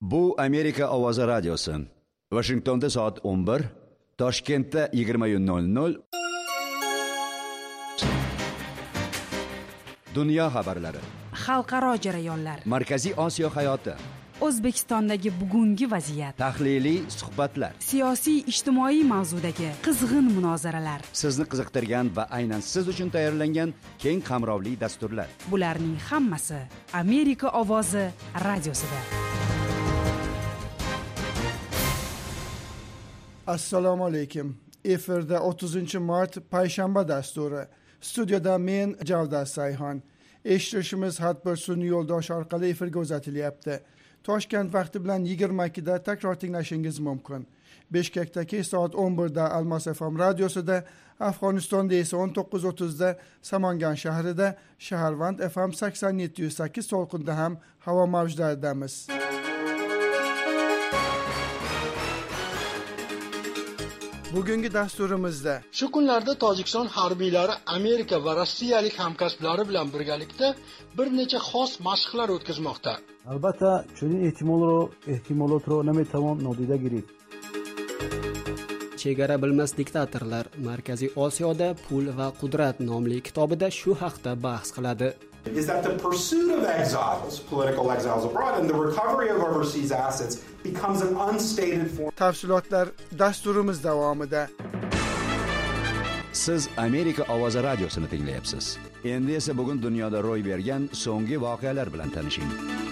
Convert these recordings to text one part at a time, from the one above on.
Bu Amerika Ovozi radiosi. Washingtonda soat 11, Toshkentda 20:00. Dunyo xabarlari. Xalqaro jarayonlar. Markaziy Osiyo hayoti. O'zbekistondagi bugungi vaziyat. Tahliliy suhbatlar. Siyosiy ijtimoiy mavzudagi qizg'in munozaralar. Sizni qiziqtirgan va aynan siz uchun tayyorlangan keng qamrovli dasturlar. Bularning hammasi Amerika Ovozi radiosida. Assalomu alaykum. Efirda 30-mart payshanba dasturi. Studiyada men Javdat Sayxon. Eshitishimiz har bir sun'iy yo'ldosh orqali efirga uzatilyapti. Toshkent vaqti bilan 22 da takror tinglashingiz mumkin. Bishkekdagi soat 11 da Almos FM radiosida, Afg'onistonda esa 19:30 da Samangan shahrida, Shaharvand FM 87.8 to'lqinda ham havo mavjlaridamiz. Bugungi dasturimizda shu kunlarda Tojikiston harbiylari Amerika va rossiyalik hamkasblari bilan birgalikda bir necha xos mashqlar o'tkazmoqda. Albatta, chunki ehtimolot ro namitamom nodida girib. Chegara bilmas diktatorlar Markaziy Osiyoda pul va qudrat nomli kitobida shu haqda bahs qiladi. Is that the pursuit of exiles, political exiles abroad, and the recovery of overseas assets becomes an unstated form. Tafsilotlar dasturimiz davomida. Siz Amerika Ovozi radiosini tinglayapsiz. Endi esa bugun dunyoda ro'y bergan so'nggi voqealar bilan tanishing.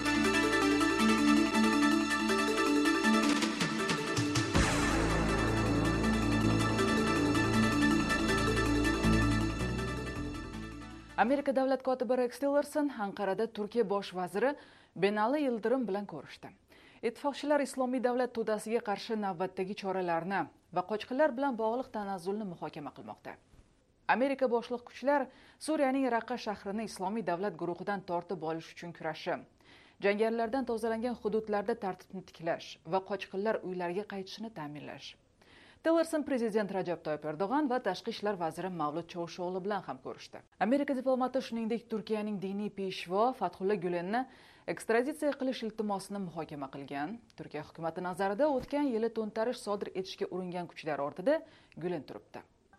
Amerika davlat kotibi Rex Tillerson Anqarada Turkiya bosh vaziri Binali Yildirim bilan ko'rishdi. Ittifoqchilar Islomiy davlat to'dasiga qarshi navbatdagi choralarni va qochqinlar bilan bog'liq tanazzulni muhokama qilmoqda. Amerika boshliq kuchlar Suriyaning Raqqa shahrini Islomiy davlat guruhidan tortib olish uchun kurashi, jangarilardan tozalangan hududlarda tartibni tiklash va qochqinlar uylariga qaytishini ta'minlash. Tillerson prezident Rajab Toyyib Erdo'g'an va tashqi ishlar vaziri Mavlud Chavusho'g'li bilan ham ko'rishdi. Amerika diplomati shuningdek Turkiyaning diniy peshvo Fathulla Gulenni ekstraditsiya qilish iltimosini muhokama qilgan. Turkiya hukumati nazarida o'tgan yili to'ntarish sodir etishga uringan kuchlar ortida Gulen turibdi.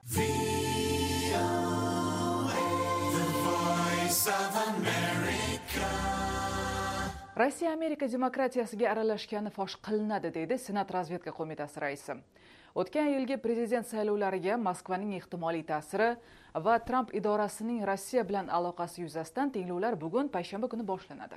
Rossiya Amerika demokratiyasiga aralashgani fosh qilinadi, deydi Senat razvedka qo'mitasi raisi. O'tgan yilgi prezident saylovlariga Moskvaning ehtimoliy ta'siri va Trump idorasining Rossiya bilan aloqasi yuzasidan tinglovlar bugun payshanba kuni boshlanadi.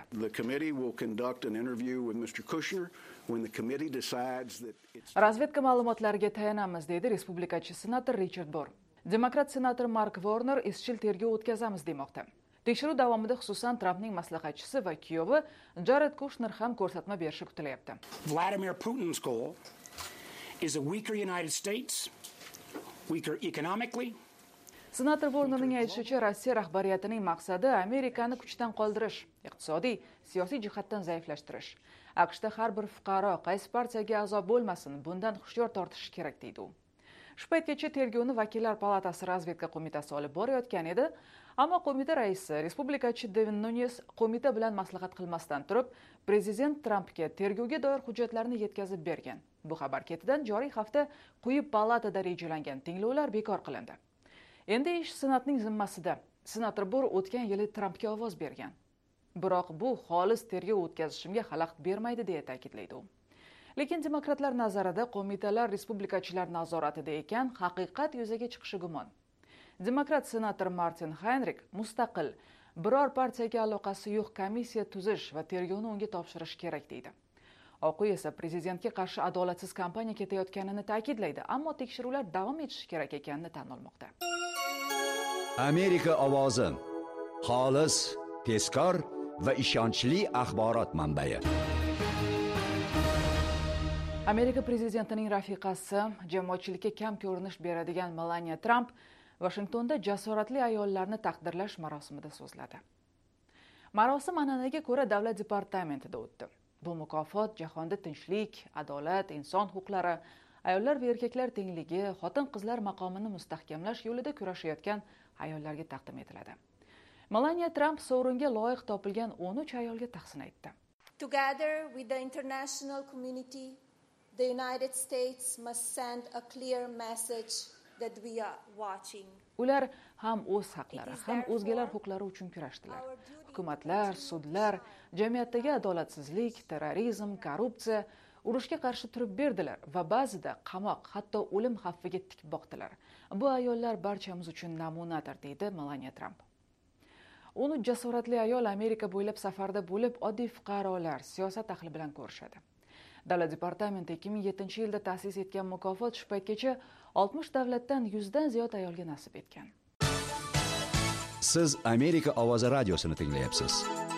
Razvedka ma'lumotlariga tayanamiz, deydi respublikachi senator Richard Burr. Demokrat senator Mark Warner izchil tergov o'tkazamiz demoqda. Tekshiruv davomida xususan Trumpning maslahatchisi va kuyovi Jared Kushner ham ko'rsatma berishi kutilyapti. Vladimir Putin's goal is a weaker United States, weaker economically. Senator Warnerning aytishicha, Rossiya rahbariyatining maqsadi Amerikani kuchdan qoldirish, iqtisodiy, siyosiy jihatdan zaiflashtirish. AQShda har bir fuqaro qaysi partiyaga a'zo bo'lmasin, bundan hushyor tortish kerak, deydi u. Shu paytgacha tergovni vakillar palatasi razvedka qo'mitasi olib borayotgan edi, ammo qo'mita raisi respublikachi Devin Nunes qo'mita bilan maslahat qilmasdan turib, prezident Trumpga tergovga doir hujjatlarni yetkazib bergan. Bu xabar ketidan joriy hafta quyi palatada rejalangan tinglovlar bekor qilindi. Endi ish senatning zimmasida. Senator Burr o'tgan yili Trumpga ovoz bergan. Biroq bu xolis tergov o'tkazishimga xalaqit bermaydi, deya ta'kidlaydi u. Lekin demokratlar nazarida qo'mitalar respublikachilar nazoratida ekan, haqiqat yuzaga chiqishi gumon. Demokrat senator Martin Heinrich mustaqil, biror partiyaga aloqasi yo'q komissiya tuzish va tergovni unga topshirish kerak, deydi. Oq uy esa prezidentga qarshi adolatsiz kampaniya ketayotganini ta'kidlaydi, ammo tekshiruvlar davom etishi kerak ekanini tan olmoqda. Amerika ovozi. Xolis, tezkor va ishonchli axborot manbai. Amerika prezidentining rafiqasi, jamoatchilikka kam ko'rinish beradigan Melania Trump Washingtonda jasoratli ayollarni taqdirlash marosimida so'zladi. Marosim an'anaga ko'ra davlat departamentida o'tdi. Bu mukofot jahonda tinchlik, adolat, inson huquqlari, ayollar va erkaklar tengligi, xotin-qizlar maqomini mustahkamlash yo'lida kurashayotgan ayollarga taqdim etiladi. Melania Trump sovringa loyiq topilgan 13 ayolga tahsin aytdi. Together with the international community, the United States must send a clear message that we are watching. Ular ham o'z haqlari, ham o'zgalar huquqlari uchun kurashdilar. Hukumatlar, sudlar, jamiyatdagi adolatsizlik, terrorizm, korrupsiya urushga qarshi turib berdilar va ba'zida qamoq, hatto o'lim xavfiga tik boqdilar. Bu ayollar barchamiz uchun namunadir, deydi Melania Trump. Uni jasoratli ayol Amerika bo'ylab safarda bo'lib, oddiy fuqarolar, siyosat ahli bilan ko'rishadi. Davlat departamenti 2007-yilda ta'sis etgan mukofot shu paytgacha 60 davlatdan 100 dan ziyod ayolga nasib etgan. Siz Amerika ovozi radiosini tinglayapsiz.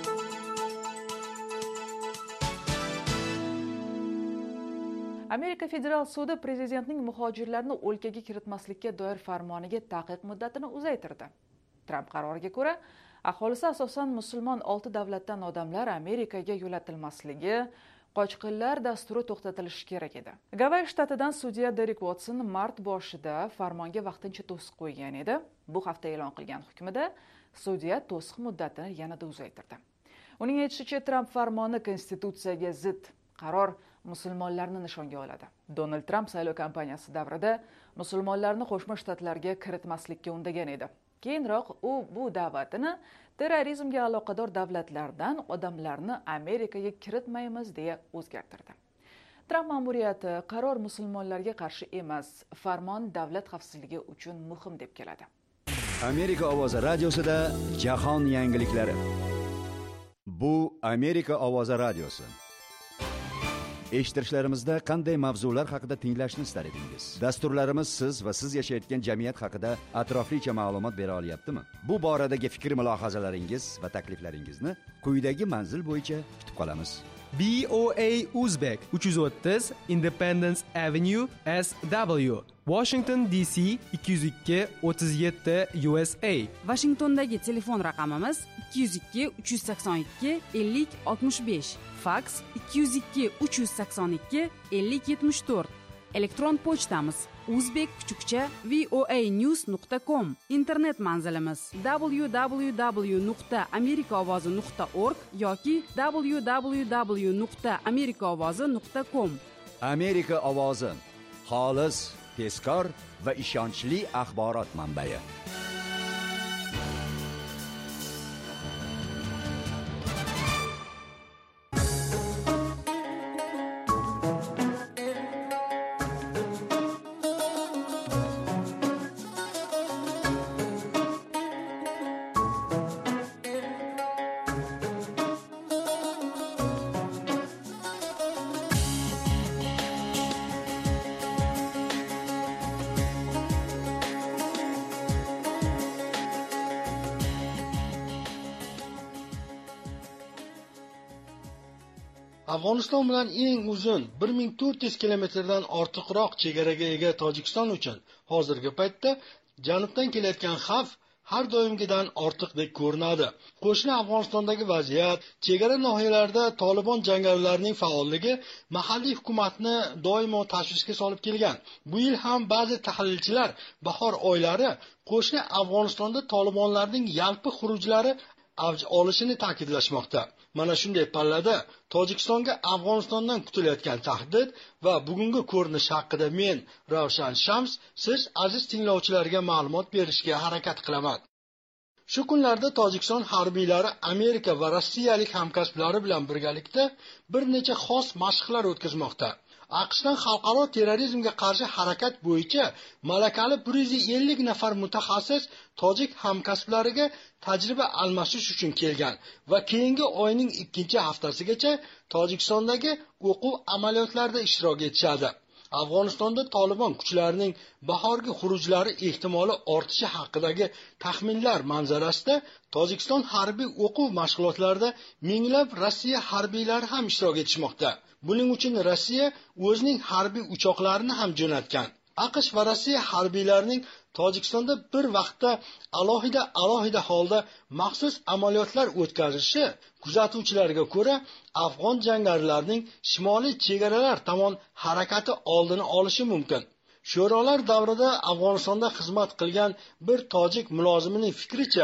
Amerika federal sudi prezidentning muhojirlarni o'lkaga kiritmaslikka doir farmoniga taqiq muddatini uzaytirdi. Trump qaroriga ko'ra, aholisi asosan musulmon 6 davlatdan odamlar Amerikaga yo'latilmasligi, qochqinlar dasturi to'xtatilishi kerak edi. Gavayi shtatidan sudya Derek Watson mart boshida farmonga vaqtincha to'siq qo'ygan edi. Bu hafta e'lon qilgan hukmida sudya to'siq muddatini yanada uzaytirdi. Uning aytishicha, Trump farmoni konstitutsiyaga zid. Qaror musulmonlarni nishonga oladi. Donald Trump saylov kampaniyasi davrida musulmonlarni Qo'shma Shtatlarga kiritmaslikka undagan edi. Keyinroq u bu da'vatini terrorizmga aloqador davlatlardan odamlarni Amerikaga kiritmaymiz deya o'zgartirdi. Trump ma'muriyati qaror musulmonlarga qarshi emas, farmon davlat xavfsizligi uchun muhim deb keladi. Amerika ovozi radiosida jahon yangiliklari. Bu Amerika ovozi radiosi. Eshittirishlarimizda qanday mavzular haqida tinglashni istar edingiz? Dasturlarimiz siz va siz yashayotgan jamiyat haqida atroflicha ma'lumot bera olyaptimi? Bu boradagi fikr-mulohazalaringiz va takliflaringizni quyidagi manzil bo'yicha kutib qolamiz. BOA Uzbek 330 Independence Avenue SW, Washington DC 202 37 USA. Washingtondagi telefon raqamimiz 202 382 50 65, fax 202 382 50 74. Elektron pochtamiz uzbek_voanews.com. Internet manzilimiz www.amerikaovozi.org yoki www.amerikaovozi.com. Amerika ovozi, xolis, tezkor va ishonchli axborot manbai. Afg'oniston bilan eng uzun 1400 kilometrdan ortiqroq chegaraga ega Tojikiston uchun hozirgi paytda janubdan kelayotgan xavf har doimgidan ortiqdek ko'rinadi. Qo'shni Afg'onistondagi vaziyat, chegara nohiyalarida Tolibon jangarilarning faolligi mahalliy hukumatni doimo tashvishga solib kelgan. Bu yil ham ba'zi tahlilchilar bahor oylari qo'shni Afg'onistonda Tolibonlarning yalpi xurujlari avj olishini ta'kidlashmoqda. Mana shunday pallada Tojikistonga Afg'onistondan kutilayotgan tahdid va bugungi ko'rinish haqida men Ravshan Shams siz aziz tinglovchilarga ma'lumot berishga harakat qilaman. Shu kunlarda Tojikiston harbiylari Amerika va rossiyalik hamkasblari bilan birgalikda bir necha xos mashqlar o'tkazmoqda. AQShdan xalqaro terrorizmga qarshi harakat bo'yicha malakali 150 nafar mutaxassis tojik hamkasblariga tajriba almashish uchun kelgan va keyingi oyning 2-haftasigacha Tojikistondagi o'quv amaliyotlarida ishtirok etishadi. Afg'onistonda Tolibon kuchlarining bahorgi xurujlari ehtimoli ortishi haqidagi taxminlar manzarasida Tojikiston harbiy o'quv mashg'ulotlarida minglab Rossiya harbiylari ham ishtirok etishmoqda. Buning uchun Rossiya o'zining harbiy uchoqlarini ham jo'natgan. AQSh va Rossiya harbiylarining Tojikistonda bir vaqtda alohida holda maxsus amaliyotlar o'tkazishi kuzatuvchilarga ko'ra afg'on jangarilarning shimoliy chegaralar tomon harakati oldini olishi mumkin. Sho'rolar davrida Afg'onistonda xizmat qilgan bir tojik mulozimining fikricha,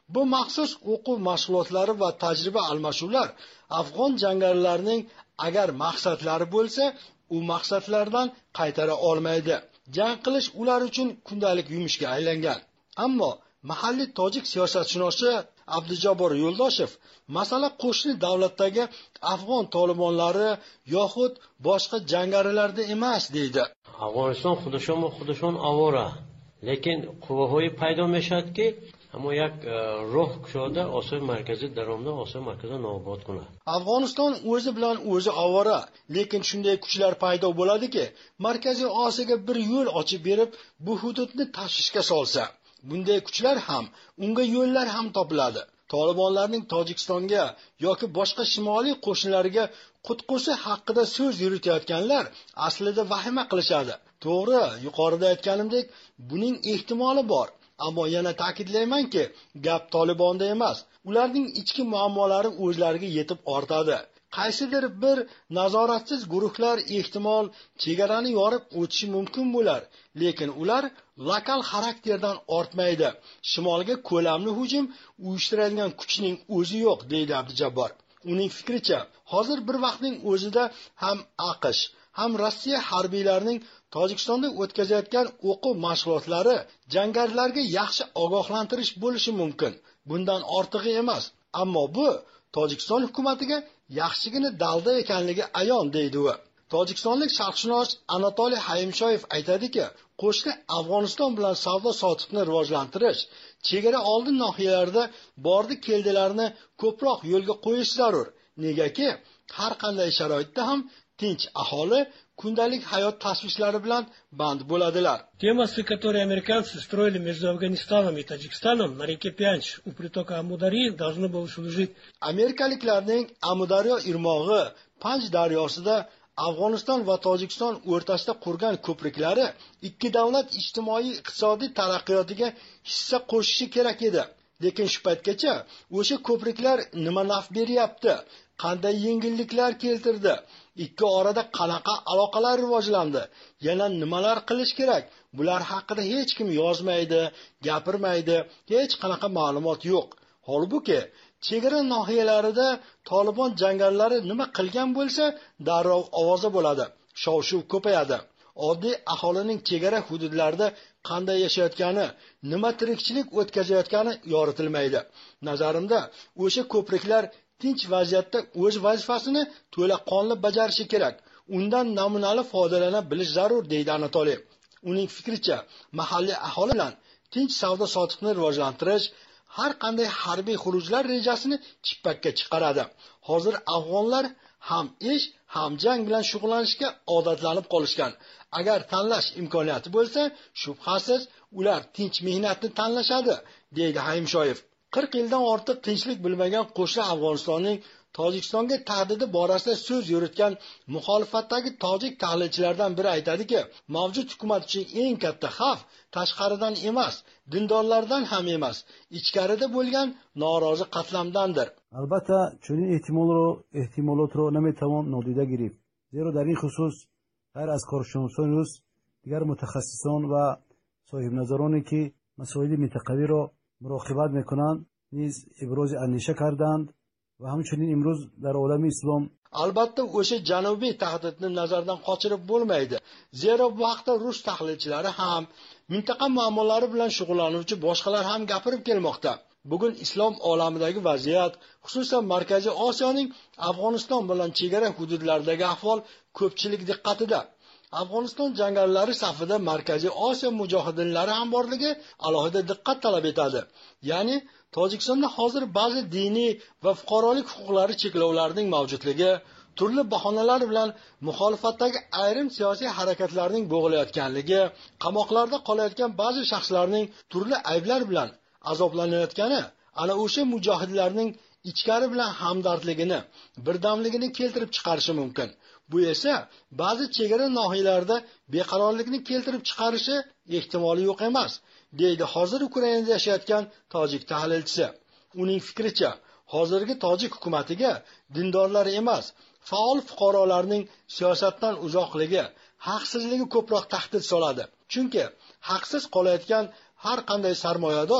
Bu maxsus o'quv mashg'ulotlari va tajriba almashuvlar afg'on jangarilarning agar maqsadlari bo'lsa, u maqsadlardan qaytara olmaydi. Jang qilish ular uchun kundalik yumushga aylangan. Ammo mahalliy tojik siyosatshunosi Abdujabbor Yo'ldoshev masala qo'shni davlatdagi afg'on tolibonlari yoxud boshqa jangarilarda emas deydi. Afg'oniston xudashon avora, lekin quvvahoyi paydo meshadki اما یک راه کشاده آسای مرکزی درآمده آسای مرکزی نابود کنه. Afg'oniston o'zi bilan o'zi ovora, lekin shunday kuchlar paydo bo'ladiki, Markaziy Osiyoga bir yo'l ochib berib, bu hududni tashvishga solsa, bunday kuchlar ham, unga yo'llar ham topiladi. Tolibonlarning Tojikistonga yoki boshqa shimoliy qo'shinlariga qutqusi haqida so'z yuritayotganlar aslida vahima qilishadi. To'g'ri, yuqorida aytganimdek, buning ehtimoli bor. Ammo yana ta'kidlaymanki, gap Tolibonda emas. Ularning ichki muammolari o'zlariga yetib ortadi. Qaysidir bir nazoratsiz guruhlar ehtimol chegarani yorib o'tishi mumkin bo'lar, lekin ular lokal xarakterdan ortmaydi. Shimolga ko'lamli hujum uyushtiradigan kuchning o'zi yo'q, deydi Abdujabbor. Uning fikricha, hozir bir vaqtning o'zida ham AQSh, ham Rossiya harbiylarining Tojikistonda o'tkazayotgan o'quv mashg'ulotlari jangarilarga yaxshi ogohlantirish bo'lishi mumkin. Bundan ortig'i emas. Ammo bu Tojikiston hukumatiga yaxshigina dalda ekanligi ayon, deydi u. Tojikistonlik sharqshunos Anatoliy Hayimshoyev aytadiki, qo'shni Afg'oniston bilan savdo-sotiqni rivojlantirish, chegara oldi nohiyalarda bordi-keldilarni ko'proq yo'lga qo'yish zarur. Negaki, har qanday sharoitda ham tinch aholi kundalik hayot tashvishlari bilan band bo'ladilar. Те мосты, которые американцы строили между Афганистаном и Таджикистаном на реке Пянч у притока Амудари, должны были служить. Amerikaliklarning Amudaryo irmog'i Panj daryosida Afg'oniston va Tojikiston o'rtasida qurgan ko'priklari ikki davlat ijtimoiy-iqtisodiy taraqqiyotiga hissa qo'shishi kerak edi. Lekin shu paytgacha o'sha ko'priklar nima naf beryapti? Qanday yengilliklar keltirdi? Ikki orada qanaqa aloqalar rivojlandi? Yana nimalar qilish kerak? Bular haqida hech kim yozmaydi, gapirmaydi, hech qanaqa ma'lumot yo'q. Holbuki, chegara nohiyalarida Tolibon jangarilari nima qilgan bo'lsa, darrov ovoza bo'ladi, shov-shuv ko'payadi. Oddiy aholining chegara hududlarida qanday yashayotgani, nima tirikchilik o'tkazayotgani yoritilmaydi. Nazarimda, o'sha ko'priklar tinch vaziyatda o'z vazifasini to'la qonli bajarishi kerak. Undan namunali foydalana bilish zarur, deydi Anatoliy. Uning fikricha, mahalliy aholi bilan tinch savdo-sotiqni rivojlantirish har qanday harbiy xurujlar rejasini chippakka chiqaradi. Hozir afg'onlar ham ish, ham jang bilan shug'ullanishga odatlanib qolishgan. Agar tanlash imkoniyati bo'lsa, shubhasiz ular tinch mehnatni tanlashadi, deydi Hayimshoyev. 40 yildan ortiq tinchlik bilmagan qo'shni Afg'onistonning Tojikistonga tahdidi borasida so'z yuritgan muxolifatdagi tojik tahlilchilardan biri aytadiki, mavjud hukumat uchun eng katta xavf tashqaridan emas, dindorlardan ham emas, ichkarida bo'lgan norozi qatlamdandir. البته چنین احتمالات رو نمیتوان نادیده گرفت، زیرا در این خصوص غیر از کارشناسان روس، دیگر متخصصان و صاحب نظرانی که مسائل منطقوی را مراقبت میکنند نیز ابراز اندیشه کردند و همچنین امروز در عالم اسلام Albatta o'sha janubiy tahdidni nazardan qochirib bo'lmaydi. Zero bu haqda rus tahlilchilari ham, mintaqa muammolari bilan shug'ullanuvchi boshqalar ham gapirib kelmoqda. Bugun islom olamidagi vaziyat, xususan Markaziy Osiyoning Afg'oniston bilan chegara hududlaridagi ahvol ko'pchilik diqqatida. Afg'oniston jangarilari safida Markaziy Osiyo mujohidinlari ham borligi alohida diqqat talab etadi. Ya'ni Tojikistonda hozir ba'zi diniy va fuqarolik huquqlari cheklovlarining mavjudligi, turli bahonalar bilan muxolifatdagi ayrim siyosiy harakatlarning bo'g'ilayotganligi, qamoqlarda qolayotgan ba'zi shaxslarning turli ayblar bilan azoblanayotgani ana o'sha mujohidlarning ichkari bilan hamdardligini, birdamligini keltirib chiqarishi mumkin. Bu esa ba'zi chegara nohiyalarida beqarorlikni keltirib chiqarishi ehtimoli yo'q emas, deydi hozir Ukrainada yashayotgan tojik tahlilchisi. Uning fikricha, hozirgi tojik hukumatiga dindorlar emas, faol fuqarolarning siyosatdan uzoqligi, haqsizligi ko'proq tahdid soladi. Chunki haqsiz qolayotgan har qanday sarmoyador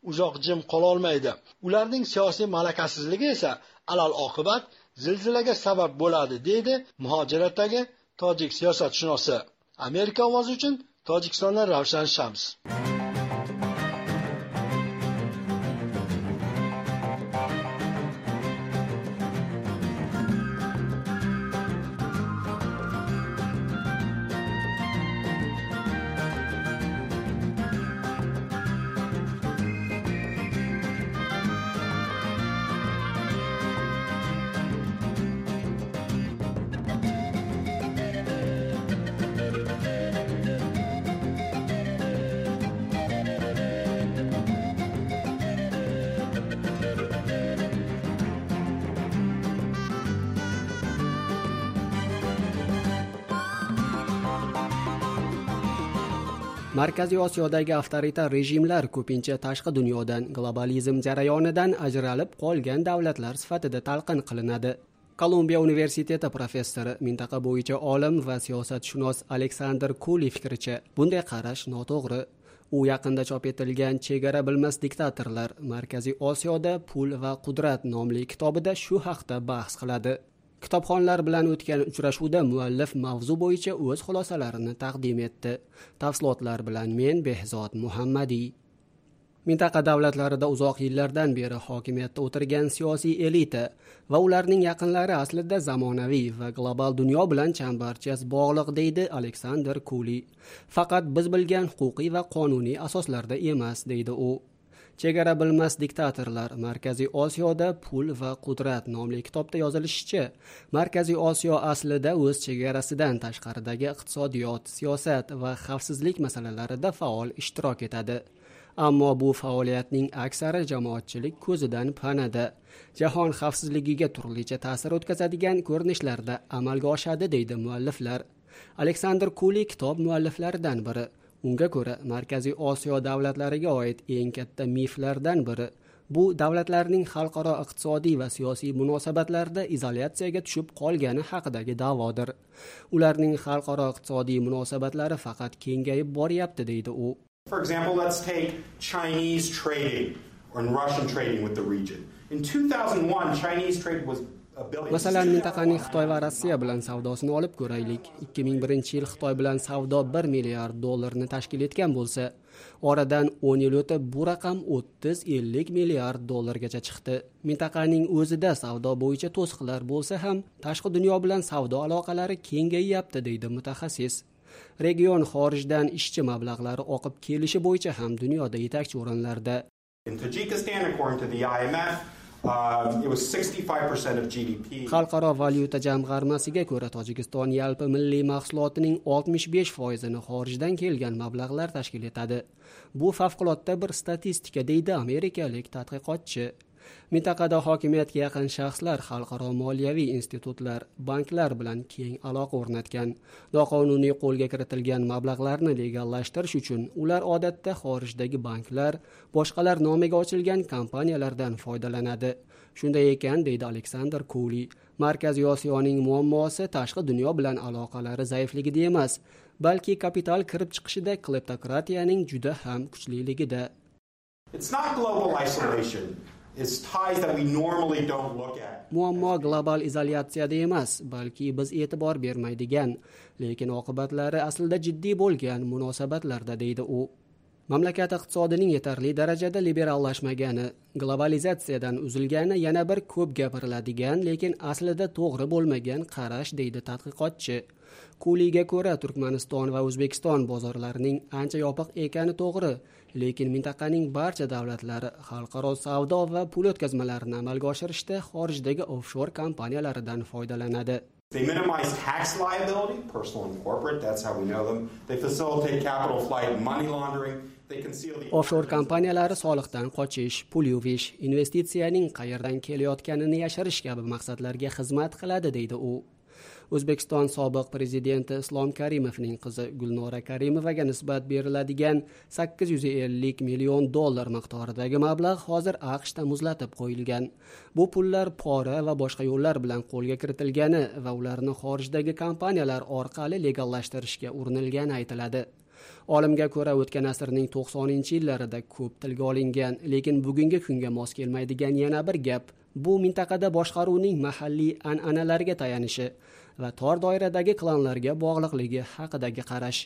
uzoq jim qola olmaydi. Ularning siyosiy malakasizligi esa alal oqibat zilzilaga sabab bo'ladi, deydi muhojiratdagi tojik siyosatshunosi. Amerika ovozi uchun Tojikistondan Ravshan Shams. Markaziy Osiyodagi avtoritar rejimlar ko'pincha tashqi dunyodan, globalizm jarayonidan ajralib qolgan davlatlar sifatida talqin qilinadi. Kolumbiya universiteti professori, mintaqa bo'yicha olim va siyosatshunos Aleksandr Kuli fikricha, bunday qarash noto'g'ri. U yaqinda chop etilgan Chegara bilmas diktatorlar Markaziy Osiyoda pul va qudrat nomli kitobida shu haqda bahs qiladi. Kitobxonlar bilan o'tgan uchrashuvda muallif mavzu bo'yicha o'z xulosalarini taqdim etdi. Tafsilotlar bilan men Behzod Muhammadiy. Mintaqa davlatlarida uzoq yillardan beri hokimiyatda o'tirgan siyosiy elita va ularning yaqinlari aslida zamonaviy va global dunyo bilan chambarchas bog'liq, deydi Aleksandr Kuli. Faqat biz bilgan huquqiy va qonuniy asoslarda emas, deydi u. Chegara bilmas diktatorlar Markaziy Osiyoda pul va qudrat nomli kitobda yozilishicha, Markaziy Osiyo aslida o'z chegarasidan tashqaridagi iqtisodiyot, siyosat va xavfsizlik masalalarida faol ishtirok etadi. Ammo bu faoliyatning aksari jamoatchilik ko'zidan panada, jahon xavfsizligiga turlicha ta'sir o'tkazadigan ko'rinishlarda amalga oshadi, deydi mualliflar. Aleksandr Kuli kitob mualliflaridan biri. Unga ko'ra, Markaziy Osiyo davlatlariga oid eng katta miflardan biri bu davlatlarning xalqaro iqtisodiy va siyosiy munosabatlarda izolyatsiyaga tushib qolgani haqidagi da'vodir. Ularning xalqaro iqtisodiy munosabatlari faqat kengayib boryapti, deydi u. For example, let's take Chinese trading or Russian trading with the region. In 2001, Chinese trade was Masalan, mintaqaning Xitoy va Rossiya bilan savdosini olib ko'raylik. 2001-yil Xitoy bilan savdo $1 milliard tashkil etgan bo'lsa, oradan 10 yil o'tib bu raqam 30-50 milliard dollargacha chiqdi. Mintaqaning o'zida savdo bo'yicha to'siqlar bo'lsa ham, tashqi dunyo bilan savdo aloqalari kengayapti, deydi mutaxassis. Region xorijdan ishchi mablag'lari oqib kelishi bo'yicha ham dunyoda yetakchi o'rinlarda. In Tajikistan, according to the IMF, it was 65% of GDP. Xalqaro valyuta jamg'armasiga ko'ra, Tojikiston yalpi milliy mahsulotining 65%ni xorijdan kelgan mablag'lar tashkil etadi. Bu favqulodda bir statistika, deydi amerikalik tadqiqotchi. Mintaqada hokimiyatga yaqin shaxslar xalqaro moliyaviy institutlar, banklar bilan keng aloqa o'rnatgan. Noqonuniy qo'lga kiritilgan mablag'larni legallashtirish uchun ular odatda xorijdagi banklar, boshqalar nomiga ochilgan kompaniyalardan foydalanadi. Shunday ekan, deydi Aleksandr Kuli, Markaziy Osiyoning muammosi tashqi dunyo bilan aloqalari zaifligida emas, balki kapital kirib chiqishida kleptokratiyaning juda ham kuchliligida. It's not global isolation. It's ties that we normally don't look at. Muammo global izolyatsiyada emas, balki biz e'tibor bermaydigan, lekin oqibatlari aslida jiddiy bo'lgan munosabatlarda, deydi u. Mamlakat iqtisodining yetarli darajada liberallashmagani, globalizatsiyadan uzilgani yana bir ko'p gapiriladigan, lekin aslida to'g'ri bo'lmagan qarash, deydi tadqiqotchi. Kuliga ko'ra, Turkmaniston va O'zbekiston bozorlarining ancha yopiq ekani to'g'ri, lekin mintaqaning barcha davlatlari xalqaro savdo va pul o'tkazmalarini amalga oshirishda xorijdagi offshore kompaniyalaridan foydalanadi. They minimize tax liability, personal and corporate, that's how we know them. They facilitate capital flight and money laundering. They conceal the Offshore kompaniyalari soliqdan qochish, pul yuvish, investitsiyaning qayerdan kelayotganini yashirish kabi maqsadlarga xizmat qiladi, deydi u. O'zbekiston sobiq prezidenti Islom Karimovning qizi Gulnora Karimovaga nisbat beriladigan $850 million miqdoridagi mablag' hozir AQShda muzlatib qo'yilgan. Bu pullar pora va boshqa yo'llar bilan qo'lga kiritilgani va ularni xorijdagi kompaniyalar orqali legallashtirishga urinilgani aytiladi. Olimga ko'ra, o'tgan asrning 90-yillarida ko'p tilga olingan, lekin bugungi kunga mos kelmaydigan yana bir gap bu mintaqada boshqaruvning mahalliy an'analarga tayanishi va tor doiradagi klanlarga bog'liqligi haqidagi qarash.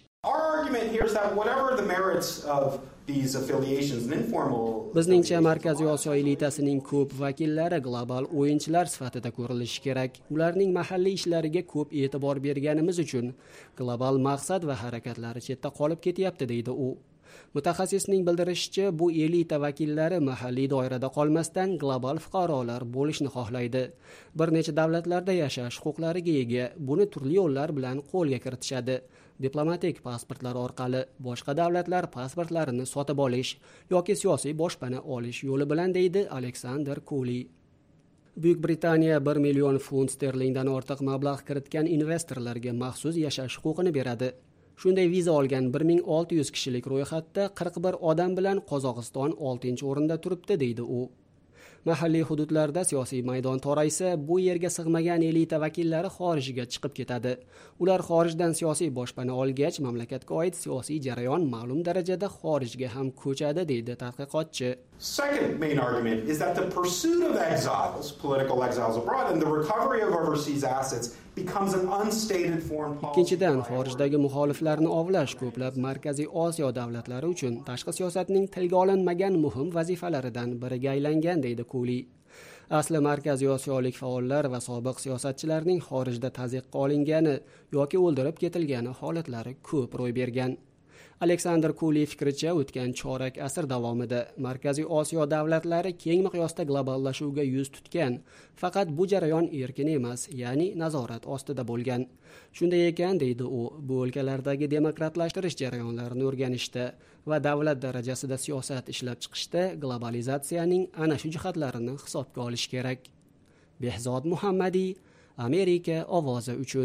Bizningcha Markaziy Osiyo elitasining ko'p vakillari global o'yinchilar sifatida ko'rilishi kerak. Ularning mahalliy ishlariga ko'p e'tibor berganimiz uchun global maqsad va harakatlari chetda qolib ketyapti, deydi u. Mutaxassisning bildirishicha, bu elita vakillari mahalliy doirada qolmasdan global fuqarolar bo'lishni xohlaydi. Bir necha davlatlarda yashash huquqlariga ega, buni turli yo'llar bilan qo'lga kiritishadi. Diplomatik pasportlar orqali, boshqa davlatlar pasportlarini sotib olish yoki siyosiy boshpana olish yo'li bilan, deydi Alexander Cooley. Buyuk Britaniya 1 million funt sterlingdan ortiq mablag' kiritgan investorlarga maxsus yashash huquqini beradi. Shunday viza olgan 1600 kishilik ro'yxatda 41 odam bilan Qozog'iston 6-o'rinda turibdi, deydi u. Mahalliy hududlarda siyosiy maydon toraysa, bu yerga sig'magan elita vakillari xorijga chiqib ketadi. Ular xorijdan siyosiy boshpana olgach, mamlakatga oid siyosiy jarayon ma'lum darajada xorijga ham ko'chadi, deydi tadqiqotchi. Second main argument is that the pursuit of exiles, political exiles abroad, and the recovery of overseas assets becomes an unstated foreign policy. Ikkinchidan, xorijdagi muxoliflarni ovlash ko'plab Markaziy Osiyo davlatlari uchun tashqi siyosatning tilga olinmagan muhim vazifalaridan biriga aylangan, deydi Cooley. Asli Markaziy Osiyolik faollar va sobiq siyosatchilarning xorijda tazyiqqa olingani yoki o'ldirib ketilgani holatlari ko'p ro'y bergan. Alexander Cooley fikricha, o'tgan chorak asr davomida Markaziy Osiyo davlatlari keng miqyosda globallashuvga yuz tutgan, faqat bu jarayon erkin emas, ya'ni nazorat ostida bo'lgan. Shunday ekan, deydi u, bu o'lkalardagi demokratlashtirish jarayonlarini o'rganishda va davlat darajasida siyosat ishlab chiqishda globalizatsiyaning ana shu jihatlarini hisobga olish kerak. Behzod Muhammadiy, Amerika ovozi uchun.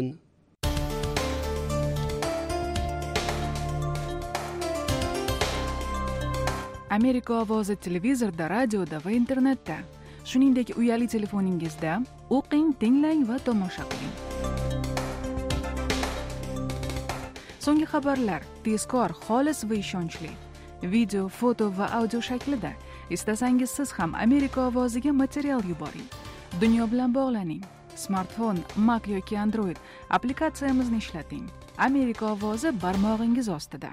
Amerika ovozi televizorda, radioda va internetda, shuningdek uyali telefoningizda o'qing, tinglang va tomosha qiling. So'nggi xabarlar tezkor, xolis va ishonchli. Video, foto va audio shaklida. Istasangiz siz ham Amerika ovoziga material yuboring. Dunyo bilan bog'laning. Smartfon, Mac yoki Android applikatsiyamizni ishlating. Amerika ovozi barmog'ingiz ostida.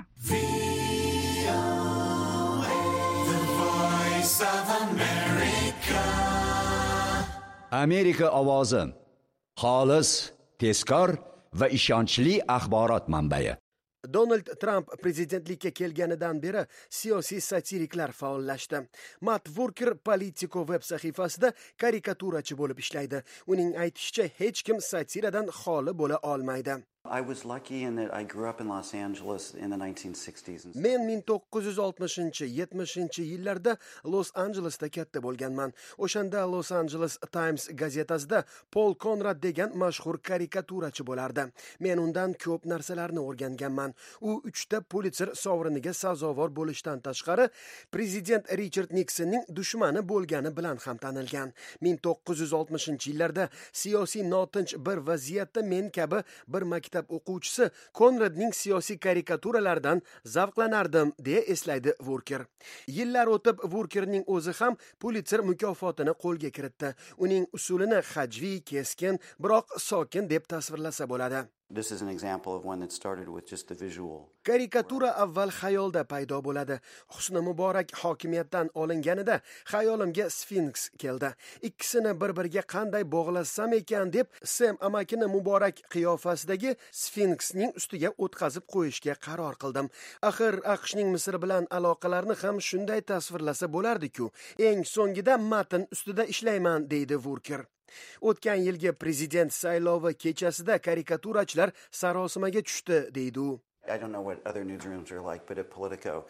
Amerika ovozi. Xolis, tezkor va ishonchli axborot manbai. Donald Trump prezidentlikka kelganidan beri siyosiy satiriklar faollashdi. Matt Walker Politico web sahifasida karikaturachi bo'lib ishlaydi. Uning aytishicha, hech kim satiradan xoli bo'la olmaydi. I was lucky in that I grew up in Los Angeles in the 1960s. Men 1960-70-yillarda Los Angelesda katta bo'lganman. O'shanda Los Angeles Times gazetasida Paul Conrad degan mashhur karikaturachi bo'lardi. Men undan ko'p narsalarni o'rganganman. U 3 ta Pulitzer sovriniga sazovor bo'lishdan tashqari, prezident Richard Nixonning dushmani bo'lgani bilan ham tanilgan. 1960-yillarda siyosiy notinch bir vaziyatda men kabi bir maktab o'quvchisi Konradning siyosiy karikaturalaridan zavqlanardim, deya eslaydi Walker. Yillar o'tib Walkerning o'zi ham Pulitzer mukofotini qo'lga kiritdi. Uning usulini hajviy, keskin, biroq sokin deb tasvirlasa bo'ladi. This is an example of one that started with just the visual. Karikatura avval xayolda paydo bo'ladi. Husni Muborak hokimiyatdan olinganida xayolimga Sfinks keldi. Ikkisini bir-biriga qanday bog'lasam ekan deb Sam amakini Muborak qiyofasidagi Sfinksning ustiga o'tkazib qo'yishga qaror qildim. Axir AQShning Misr bilan aloqalarini ham shunday tasvirlasa bo'lardi-ku. Eng so'ngida matn ustida ishlayman, deydi Walker. O'tgan yilgi prezident saylovi kechasida karikaturachilar sarosimaga tushdi, deydi u. I don't know what other newsrooms are like, but at Politico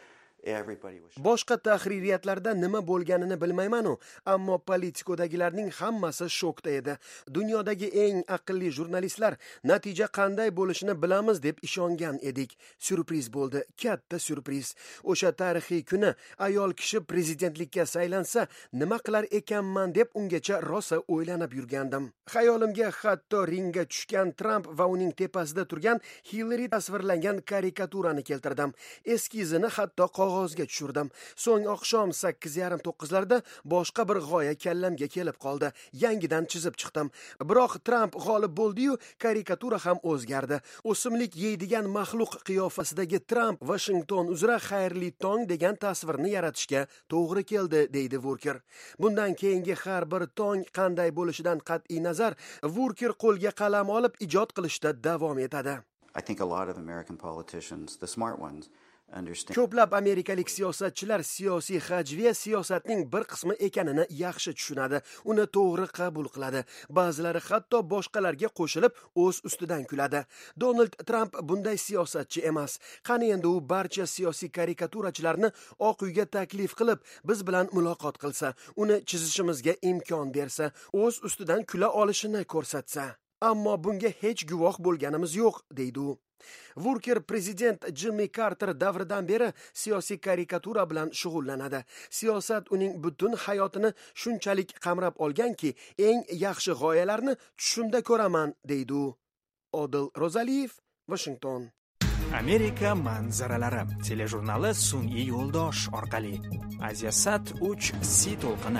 everybody was. Boshqa tahririyatlarda nima bo'lganini bilmayman-u, ammo Politico'dagilarning hammasi shokda edi. Dunyodagi eng aqlli jurnalistlar natija qanday bo'lishini bilamiz deb ishongan edik. Syurpriz bo'ldi, katta syurpriz. O'sha tarixiy kuni ayol kishi prezidentlikka saylansa, nima qilar ekanman deb ungacha rosa o'ylanib yurgandim. Xayolimga hatto ringga tushgan Trump va uning tepasida turgan Hillary tasvirlangan karikaturani keltirdim. Eskizini hatto qog'ozga tushirdim. So'ng oqshom 8:30-9larda boshqa bir g'oya kallamga kelib qoldi. Yangidan chizib chiqdim. Biroq Trump g'olib bo'ldi-yu, karikatura ham o'zgardi. O'simlik yeydigan maxluq qiyofasidagi Trump Washington uzra xayrli tong degan tasvirni yaratishga to'g'ri keldi, deydi Vurker. Bundan keyingi har bir tong qanday bo'lishidan qat'iy nazar, Vurker qo'lga qalam olib ijod qilishda davom etadi. I think a lot of American politicians, the smart ones, understand. Ko'plab amerikalik siyosatchilar siyosiy hajviya siyosatning bir qismi ekanini yaxshi tushunadi, uni to'g'ri qabul qiladi. Ba'zilari hatto boshqalarga qo'shilib o'z ustidan kuladi. Donald Trump bunday siyosatchi emas. Qani endi u barcha siyosiy karikaturachilarni Oq uyga taklif qilib, biz bilan muloqot qilsa, uni chizishimizga imkon bersa, o'z ustidan kula olishini ko'rsatsa. Ammo bunga hech guvoh bo'lganimiz yo'q, deydi u. Vurker prezident Jimmy Carter davridan beri siyosiy karikatura bilan shug'ullanadi. Siyosat uning butun hayotini shunchalik qamrab olganki, eng yaxshi g'oyalarni tushimda ko'raman, deydi u. Odil Rozaliyev, Washington. Amerika manzaralari telejurnali sun'iy yo'ldosh orqali Asiasat 3 C to'lqini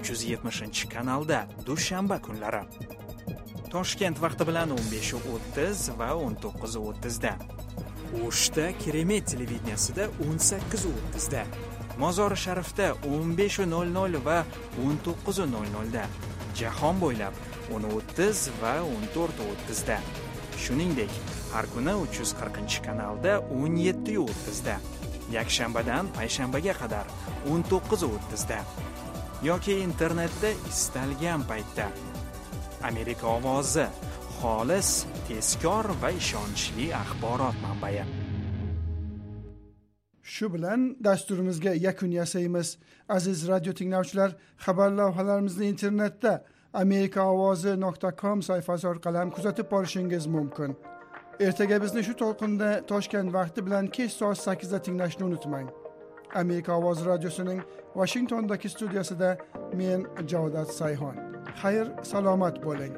370-kanalda dushanba kunlari. Toshkent vaqti bilan 15:30 va 19:30 da. O'shda Keremet televideniyasida 18:30 da. Mozori Sharifda 15:00 va 19:00 da. Jahon bo'ylab 10:30 va 14:30 da. Shuningdek, har kuni 340-kanalda 17:30 da. Yakshanbadan payshanbaga qadar 19:30 da. Yoki internetda istalgan paytda. Amerika ovozi, xolis, tezkor va ishonchli axborot manbai. Shu bilan dasturimizga yakun yasaymiz. Aziz radio tinglovchilar, xabar lavhalarimizni internetda amerikaovozi.com sayfasi orqali kuzatib borishingiz mumkin. Ertaga bizni shu to'lqinda Toshkent vaqti bilan kech soat 8 da tinglashni unutmang. Amerika ovozi radiosining Washingtondagi studiyasida men Javdat Sayhon. Xayr, salomat bo'ling.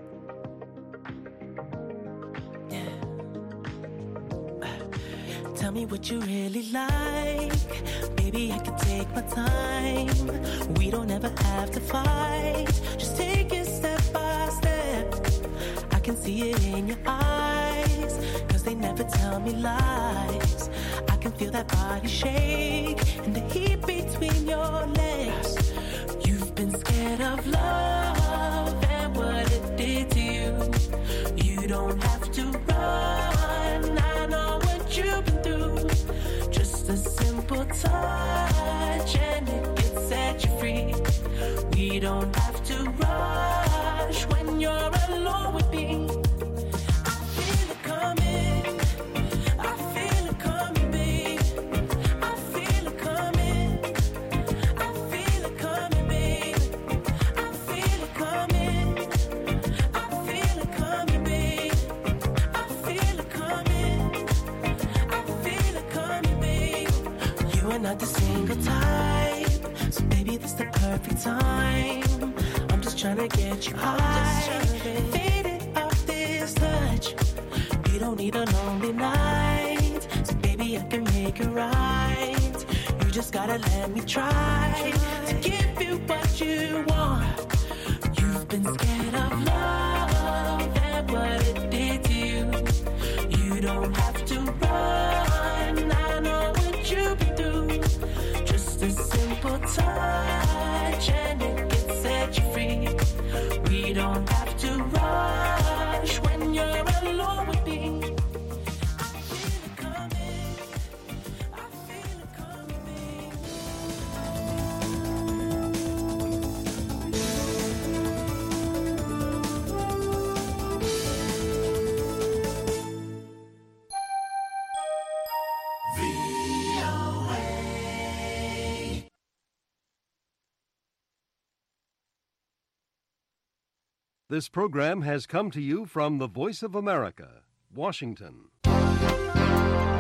Tell me what you really like. Baby, I can take my time. We don't ever have to fight. Just take it step by step. I can see it in your eyes, 'cause they never tell me lies. I can feel that body shake and the heat between your legs. You've been scared of love and what it did to you. You don't have to run. I know what you've been through. Just a simple touch and it can set you free. We don't have to rush when you're alone with me. I feel it coming. I feel it coming, babe. I feel it coming. I feel it coming, babe. I feel it coming. I feel it coming, babe. I feel it coming. I feel it coming, babe. You are not the single type, so baby, this the perfect time. I'm just trying to get you high, faded off this touch. You don't need a lonely night, so baby, I can make it right. You just gotta let me try to give you what you want. You've been scared of love and what it did to you. You don't have to run. I know what you've been through. Just a simple touch and it can set you free. We don't have to rush when you're alone with me. I feel it coming. I feel it coming. This program has come to you from the Voice of America, Washington.